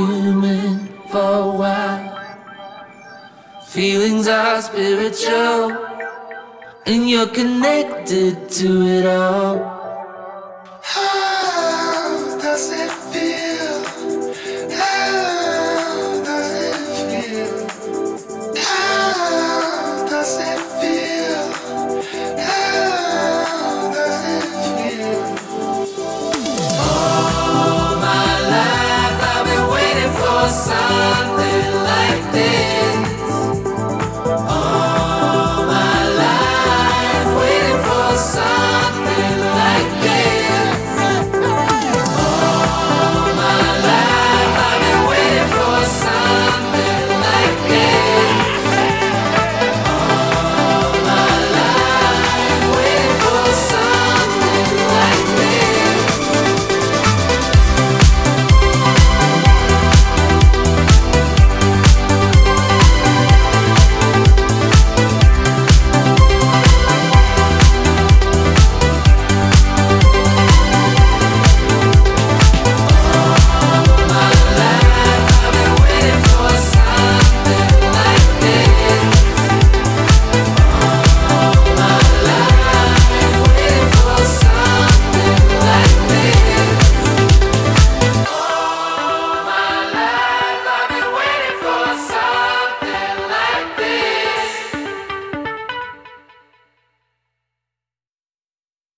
human for a while. Feelings are spiritual, and you're connected to it all. How does it feel? How does it feel? How does it feel? How does it feel? All my life I've been waiting for a sign.